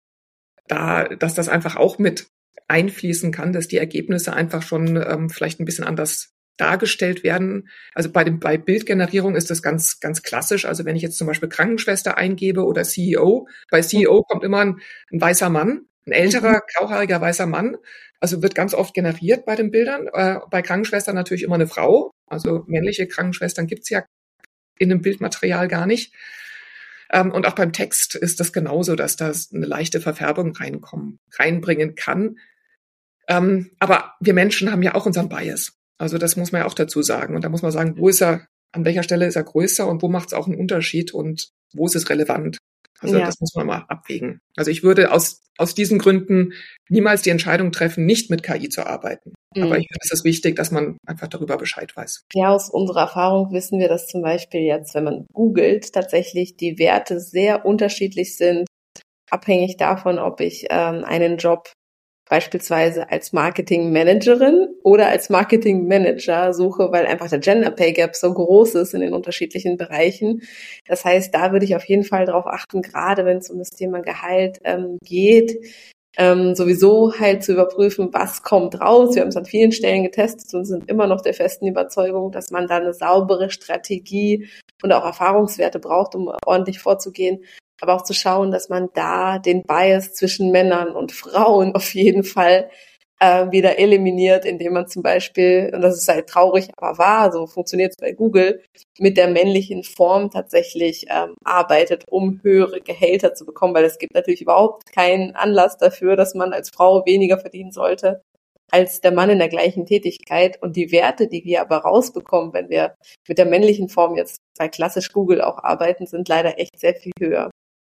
da, dass das einfach auch mit einfließen kann, dass die Ergebnisse einfach schon ähm, vielleicht ein bisschen anders dargestellt werden. Also bei dem, bei Bildgenerierung ist das ganz, ganz klassisch. Also wenn ich jetzt zum Beispiel Krankenschwester eingebe oder C E O, bei C E O kommt immer ein, ein weißer Mann, ein älterer, grauhaariger weißer Mann. Also wird ganz oft generiert bei den Bildern. Äh, bei Krankenschwestern natürlich immer eine Frau. Also männliche Krankenschwestern gibt's ja in dem Bildmaterial gar nicht. Ähm, und auch beim Text ist das genauso, dass das eine leichte Verfärbung reinkommen, reinbringen kann. Ähm, aber wir Menschen haben ja auch unseren Bias. Also das muss man ja auch dazu sagen. Und da muss man sagen, wo ist er, an welcher Stelle ist er größer und wo macht es auch einen Unterschied und wo ist es relevant? Also ja. das muss man mal abwägen. Also ich würde aus, aus diesen Gründen niemals die Entscheidung treffen, nicht mit K I zu arbeiten. Mhm. Aber ich finde, es ist wichtig, dass man einfach darüber Bescheid weiß. Ja, aus unserer Erfahrung wissen wir, dass zum Beispiel jetzt, wenn man googelt, tatsächlich die Werte sehr unterschiedlich sind, abhängig davon, ob ich ähm, einen Job beispielsweise als Marketing-Managerin oder als Marketing-Manager suche, weil einfach der Gender Pay Gap so groß ist in den unterschiedlichen Bereichen. Das heißt, da würde ich auf jeden Fall darauf achten, gerade wenn es um das Thema Gehalt ähm, geht, ähm, sowieso halt zu überprüfen, was kommt raus. Wir haben es an vielen Stellen getestet und sind immer noch der festen Überzeugung, dass man da eine saubere Strategie und auch Erfahrungswerte braucht, um ordentlich vorzugehen. Aber auch zu schauen, dass man da den Bias zwischen Männern und Frauen auf jeden Fall äh, wieder eliminiert, indem man zum Beispiel, und das ist halt traurig, aber wahr, so funktioniert es bei Google, mit der männlichen Form tatsächlich ähm, arbeitet, um höhere Gehälter zu bekommen, weil es gibt natürlich überhaupt keinen Anlass dafür, dass man als Frau weniger verdienen sollte als der Mann in der gleichen Tätigkeit. Und die Werte, die wir aber rausbekommen, wenn wir mit der männlichen Form jetzt bei klassisch Google auch arbeiten, sind leider echt sehr viel höher.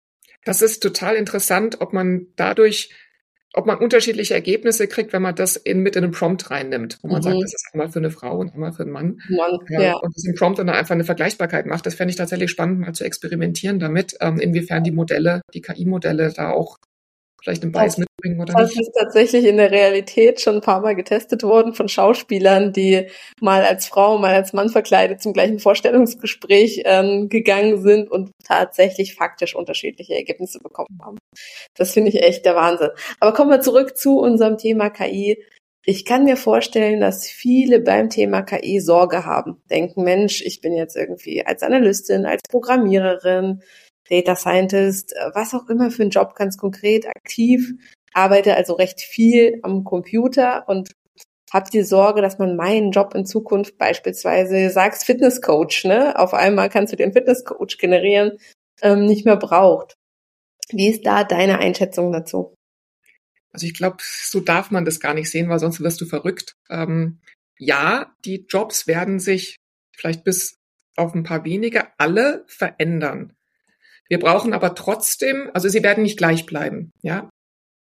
Das ist total interessant, ob man dadurch, ob man unterschiedliche Ergebnisse kriegt, wenn man das in, mit in einen Prompt reinnimmt, wo man mhm. sagt, das ist einmal für eine Frau und einmal für einen Mann. Mann ja, ja. Und das im Prompt dann einfach eine Vergleichbarkeit macht. Das fände ich tatsächlich spannend, mal zu experimentieren damit, ähm, inwiefern die Modelle, die K I-Modelle da auch vielleicht einen Bias mitbringen oder das nicht. Das ist tatsächlich in der Realität schon ein paar Mal getestet worden von Schauspielern, die mal als Frau, mal als Mann verkleidet zum gleichen Vorstellungsgespräch ähm, gegangen sind und tatsächlich faktisch unterschiedliche Ergebnisse bekommen haben. Das finde ich echt der Wahnsinn. Aber kommen wir zurück zu unserem Thema K I. Ich kann mir vorstellen, dass viele beim Thema K I Sorge haben. Denken, Mensch, ich bin jetzt irgendwie als Analystin, als Programmiererin, Data Scientist, was auch immer für einen Job ganz konkret aktiv, arbeite also recht viel am Computer und habe die Sorge, dass man meinen Job in Zukunft beispielsweise, sagst Fitnesscoach, ne, auf einmal kannst du den Fitnesscoach generieren, ähm, nicht mehr braucht. Wie ist da deine Einschätzung dazu? Also ich glaube, so darf man das gar nicht sehen, weil sonst wirst du verrückt. Ähm, ja, die Jobs werden sich vielleicht bis auf ein paar wenige alle verändern. Wir brauchen aber trotzdem, also sie werden nicht gleich bleiben, ja.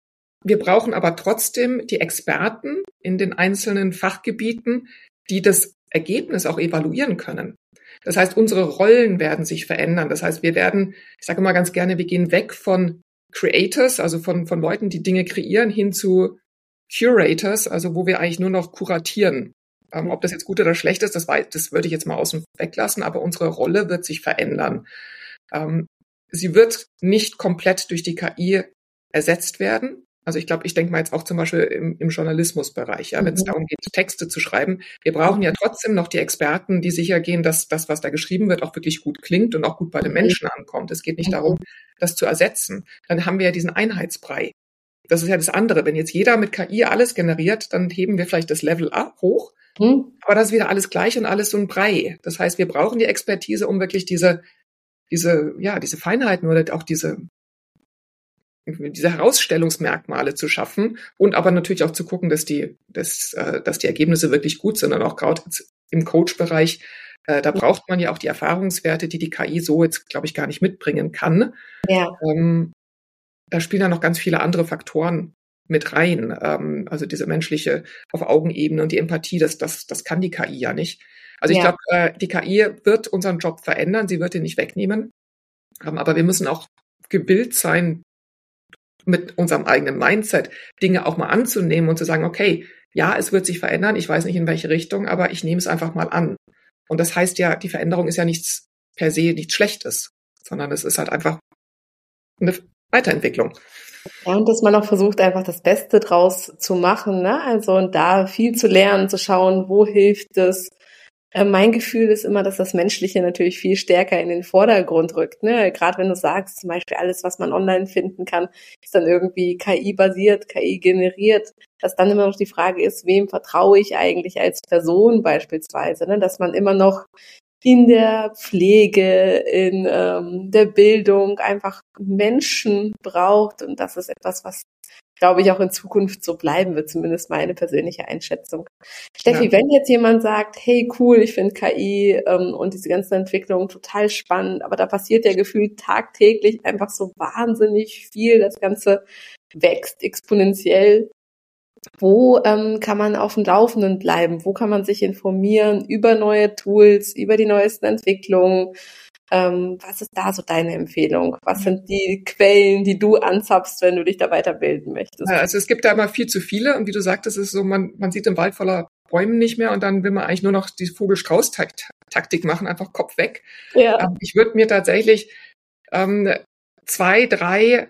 Wir brauchen aber trotzdem die Experten in den einzelnen Fachgebieten, die das Ergebnis auch evaluieren können. Das heißt, unsere Rollen werden sich verändern. Das heißt, wir werden, ich sage immer ganz gerne, wir gehen weg von Creators, also von, von Leuten, die Dinge kreieren, hin zu Curators, also wo wir eigentlich nur noch kuratieren. Ähm, ob das jetzt gut oder schlecht ist, das, weiß, das würde ich jetzt mal außen weglassen, aber unsere Rolle wird sich verändern. Ähm, sie wird nicht komplett durch die K I ersetzt werden. Also ich glaube, ich denke mal jetzt auch zum Beispiel im, im Journalismusbereich, ja, wenn es mhm. darum geht, Texte zu schreiben. Wir brauchen ja trotzdem noch die Experten, die sicher gehen, dass das, was da geschrieben wird, auch wirklich gut klingt und auch gut bei den Menschen ankommt. Es geht nicht mhm. darum, das zu ersetzen. Dann haben wir ja diesen Einheitsbrei. Das ist ja das andere. Wenn jetzt jeder mit K I alles generiert, dann heben wir vielleicht das Level ab, hoch. Mhm. Aber das ist wieder alles gleich und alles so ein Brei. Das heißt, wir brauchen die Expertise, um wirklich diese, diese, ja, diese Feinheiten oder auch diese, diese Herausstellungsmerkmale zu schaffen und aber natürlich auch zu gucken, dass die, dass, äh, dass die Ergebnisse wirklich gut sind und auch gerade im Coach-Bereich, äh, da braucht man ja auch die Erfahrungswerte, die die K I so jetzt, glaube ich, gar nicht mitbringen kann. Ja. Ähm, da spielen ja noch ganz viele andere Faktoren mit rein. Ähm, also diese menschliche auf Augenebene und die Empathie, das, das, das kann die K I ja nicht. Also ich ja. glaube, äh, die K I wird unseren Job verändern, sie wird ihn nicht wegnehmen. Ähm, aber wir müssen auch gewillt sein, mit unserem eigenen Mindset Dinge auch mal anzunehmen und zu sagen, okay, ja, es wird sich verändern, ich weiß nicht in welche Richtung, aber ich nehme es einfach mal an. Und das heißt ja, die Veränderung ist ja nichts per se nichts Schlechtes, sondern es ist halt einfach eine Weiterentwicklung. Ja, und dass man auch versucht, einfach das Beste draus zu machen, ne? Also und da viel zu lernen, zu schauen, wo hilft es. Äh, mein Gefühl ist immer, dass das Menschliche natürlich viel stärker in den Vordergrund rückt, ne? Gerade wenn du sagst, zum Beispiel alles, was man online finden kann, ist dann irgendwie K I-basiert, K I generiert, dass dann immer noch die Frage ist, wem vertraue ich eigentlich als Person beispielsweise, ne? Dass man immer noch in der Pflege, in ähm, der Bildung einfach Menschen braucht und das ist etwas, was, glaube ich, auch in Zukunft so bleiben wird, zumindest meine persönliche Einschätzung. Steffi, ja. Wenn jetzt jemand sagt, hey cool, ich finde K I ähm, und diese ganzen Entwicklungen total spannend, aber da passiert ja gefühlt tagtäglich einfach so wahnsinnig viel, das Ganze wächst exponentiell. Wo ähm, kann man auf dem Laufenden bleiben? Wo kann man sich informieren über neue Tools, über die neuesten Entwicklungen? Ähm, was ist da so deine Empfehlung? Was sind die Quellen, die du anzapfst, wenn du dich da weiterbilden möchtest? Also es gibt da immer viel zu viele und wie du sagtest, ist so, man, man sieht den Wald voller Bäumen nicht mehr und dann will man eigentlich nur noch die Vogel-Strauß-Taktik machen, einfach Kopf weg. Ja. Ähm, ich würde mir tatsächlich ähm, zwei, drei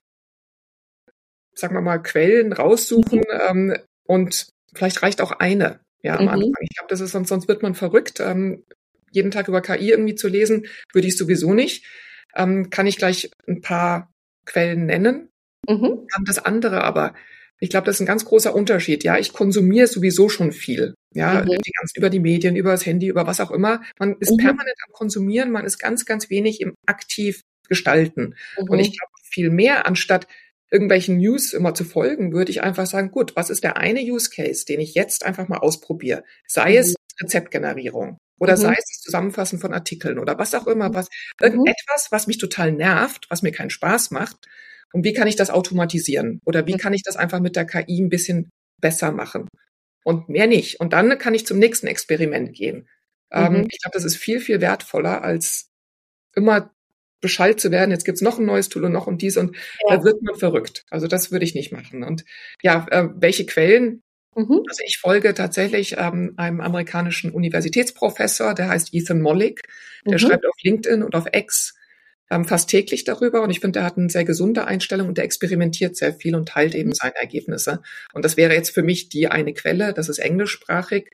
sagen wir mal, Quellen raussuchen mhm. ähm, und vielleicht reicht auch eine ja, am mhm. Anfang. Ich glaube, das ist sonst, sonst wird man verrückt. Ähm, jeden Tag über K I irgendwie zu lesen, würde ich sowieso nicht. Ähm, kann ich gleich ein paar Quellen nennen. Mhm. Das andere aber, ich glaube, das ist ein ganz großer Unterschied. Ja, ich konsumiere sowieso schon viel. Ja, mhm. die ganzen, über die Medien, über das Handy, über was auch immer. Man ist mhm. permanent am Konsumieren, man ist ganz, ganz wenig im aktiv Gestalten. Mhm. Und ich glaube, viel mehr anstatt irgendwelchen News immer zu folgen, würde ich einfach sagen, gut, was ist der eine Use Case, den ich jetzt einfach mal ausprobiere? Sei Mhm. es Rezeptgenerierung oder Mhm. sei es das Zusammenfassen von Artikeln oder was auch immer, was, Mhm. irgendetwas, was mich total nervt, was mir keinen Spaß macht. Und wie kann ich das automatisieren? Oder wie Mhm. kann ich das einfach mit der K I ein bisschen besser machen? Und mehr nicht. Und dann kann ich zum nächsten Experiment gehen. Ähm, Mhm. ich glaube, das ist viel, viel wertvoller, als immer Bescheid zu werden, jetzt gibt's noch ein neues Tool und noch und dies und Ja. da wird man verrückt. Also das würde ich nicht machen. Und ja, äh, welche Quellen? Mhm. Also ich folge tatsächlich ähm, einem amerikanischen Universitätsprofessor, der heißt Ethan Mollick. Der Mhm. schreibt auf LinkedIn und auf X ähm, fast täglich darüber. Und ich finde, der hat eine sehr gesunde Einstellung und der experimentiert sehr viel und teilt eben seine Ergebnisse. Und das wäre jetzt für mich die eine Quelle, das ist englischsprachig.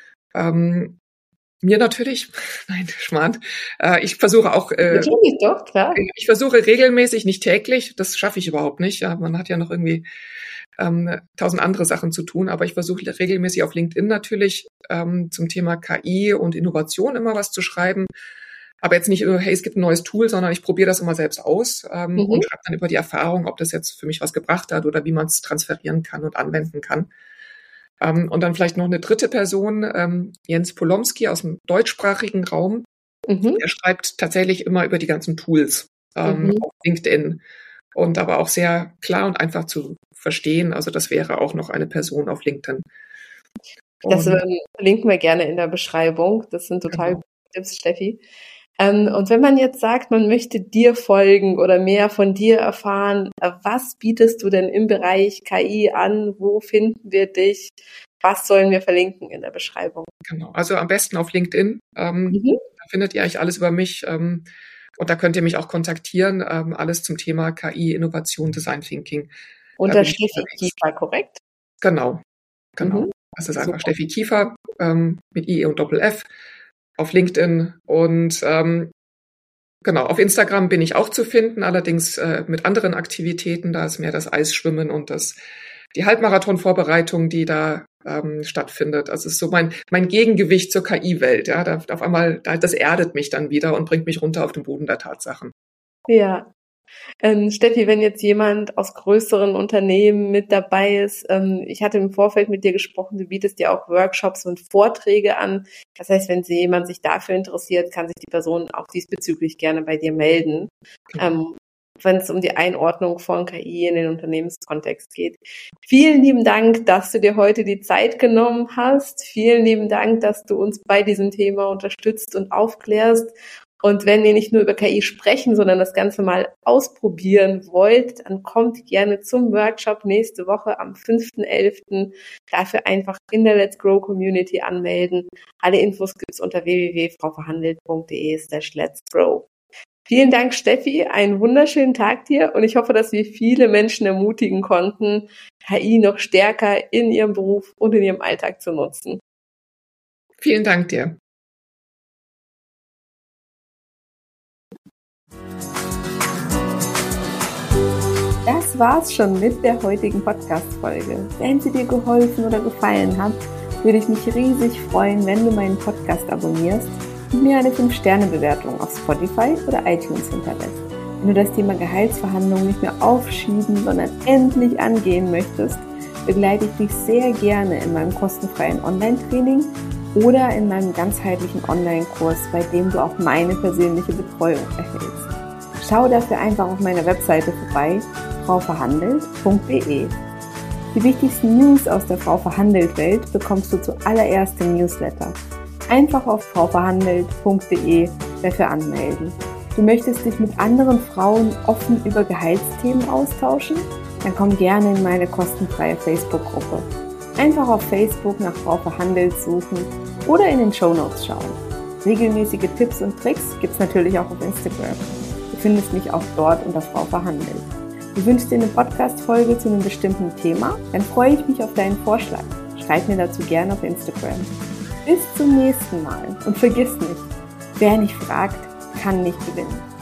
Ähm, Mir natürlich, nein, Schmarrn. Äh, ich versuche auch, äh, Natürlich doch, klar. ich versuche regelmäßig, nicht täglich, das schaffe ich überhaupt nicht. Ja, man hat ja noch irgendwie ähm, tausend andere Sachen zu tun, aber ich versuche regelmäßig auf LinkedIn natürlich ähm, zum Thema K I und Innovation immer was zu schreiben. Aber jetzt nicht, äh, hey, es gibt ein neues Tool, sondern ich probiere das immer selbst aus ähm, Mhm. und schreibe dann über die Erfahrung, ob das jetzt für mich was gebracht hat oder wie man es transferieren kann und anwenden kann. Ähm, und dann vielleicht noch eine dritte Person, ähm, Jens Polomski aus dem deutschsprachigen Raum. Mhm. Der schreibt tatsächlich immer über die ganzen Tools ähm, Mhm. auf LinkedIn und aber auch sehr klar und einfach zu verstehen. Also das wäre auch noch eine Person auf LinkedIn. Das Und ähm, verlinken wir gerne in der Beschreibung. Das sind total genau. gute Tipps, Steffi. Ähm, und wenn man jetzt sagt, man möchte dir folgen oder mehr von dir erfahren, äh, was bietest du denn im Bereich K I an? Wo finden wir dich? Was sollen wir verlinken in der Beschreibung? Genau. Also am besten auf LinkedIn. Ähm, Mhm. da findet ihr eigentlich alles über mich. Ähm, und da könnt ihr mich auch kontaktieren. Ähm, alles zum Thema K I, Innovation, Design Thinking. Da Unter bin ich Steffi unterwegs. Kiefer, korrekt? Genau, genau. Mhm. Das ist einfach Super. Steffi Kiefer ähm, mit I E und Doppel F auf LinkedIn. Und ähm, genau, auf Instagram bin ich auch zu finden, allerdings äh, mit anderen Aktivitäten. Da ist mehr das Eisschwimmen und das die Halbmarathon-Vorbereitung, die da ähm, stattfindet. Also es ist so mein mein Gegengewicht zur K I-Welt. Ja, da auf einmal, da, das erdet mich dann wieder und bringt mich runter auf den Boden der Tatsachen. Ja. Ähm, Steffi, wenn jetzt jemand aus größeren Unternehmen mit dabei ist, ähm, ich hatte im Vorfeld mit dir gesprochen, du bietest ja auch Workshops und Vorträge an. Das heißt, wenn sie, jemand sich dafür interessiert, kann sich die Person auch diesbezüglich gerne bei dir melden, Genau. ähm, wenn es um die Einordnung von K I in den Unternehmenskontext geht. Vielen lieben Dank, dass du dir heute die Zeit genommen hast. Vielen lieben Dank, dass du uns bei diesem Thema unterstützt und aufklärst. Und wenn ihr nicht nur über K I sprechen, sondern das Ganze mal ausprobieren wollt, dann kommt gerne zum Workshop nächste Woche am fünften elften Dafür einfach in der Let's Grow Community anmelden. Alle Infos gibt's unter w w w punkt frau verhandelt punkt d e slash let's grow. Vielen Dank, Steffi. Einen wunderschönen Tag dir und ich hoffe, dass wir viele Menschen ermutigen konnten, K I noch stärker in ihrem Beruf und in ihrem Alltag zu nutzen. Vielen Dank dir. Das war's schon mit der heutigen Podcast-Folge. Wenn sie dir geholfen oder gefallen hat, würde ich mich riesig freuen, wenn du meinen Podcast abonnierst und mir eine fünf Sterne Bewertung auf Spotify oder iTunes hinterlässt. Wenn du das Thema Gehaltsverhandlungen nicht mehr aufschieben, sondern endlich angehen möchtest, begleite ich dich sehr gerne in meinem kostenfreien Online-Training oder in meinem ganzheitlichen Online-Kurs, bei dem du auch meine persönliche Betreuung erhältst. Schau dafür einfach auf meiner Webseite vorbei, frau verhandelt punkt d e. Die wichtigsten News aus der Frau Verhandelt Welt bekommst du zuallererst im Newsletter. Einfach auf frau verhandelt punkt d e dafür anmelden. Du möchtest dich mit anderen Frauen offen über Gehaltsthemen austauschen? Dann komm gerne in meine kostenfreie Facebook-Gruppe. Einfach auf Facebook nach Frau Verhandelt suchen oder in den Shownotes schauen. Regelmäßige Tipps und Tricks gibt's natürlich auch auf Instagram. Du findest mich auch dort unter Frau Verhandelt. Du wünschst dir eine Podcast-Folge zu einem bestimmten Thema? Dann freue ich mich auf deinen Vorschlag. Schreib mir dazu gerne auf Instagram. Bis zum nächsten Mal und vergiss nicht, wer nicht fragt, kann nicht gewinnen.